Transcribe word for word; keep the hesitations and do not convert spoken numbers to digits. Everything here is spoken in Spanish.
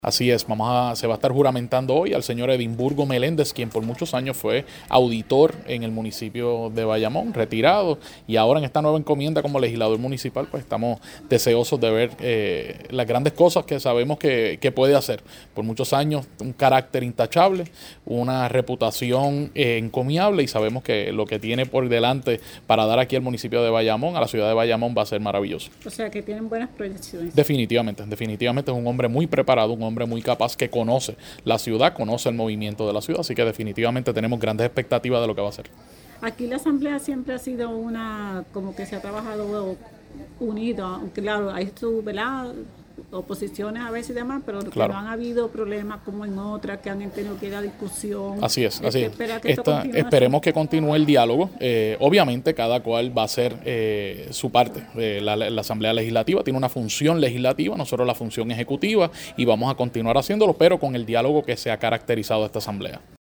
Así es, vamos a, se va a estar juramentando hoy al señor Edimburgo Meléndez, quien por muchos años fue auditor en el municipio de Bayamón, retirado, y ahora en esta nueva encomienda como legislador municipal, pues estamos deseosos de ver eh, las grandes cosas que sabemos que, que puede hacer. Por muchos años, un carácter intachable, una reputación eh, encomiable, y sabemos que lo que tiene por delante para dar aquí al municipio de Bayamón, a la ciudad de Bayamón, va a ser maravilloso. O sea, que tienen buenas proyecciones. Definitivamente, definitivamente es un hombre muy preparado, un hombre muy capaz que conoce la ciudad, conoce el movimiento de la ciudad, así que definitivamente tenemos grandes expectativas de lo que va a hacer. Aquí la asamblea siempre ha sido una, como que se ha trabajado unida, claro, hay su, ¿verdad?, oposiciones a veces y demás, pero Claro. que no han habido problemas como en otras, que han tenido que ir a discusión. Así es, así es. Espera que esto Esta, continúe esperemos así. que continúe el diálogo. Eh, obviamente cada cual va a hacer eh, su parte. Eh, la, la Asamblea Legislativa tiene una función legislativa, nosotros la función ejecutiva, y vamos a continuar haciéndolo, pero con el diálogo que se ha caracterizado esta Asamblea.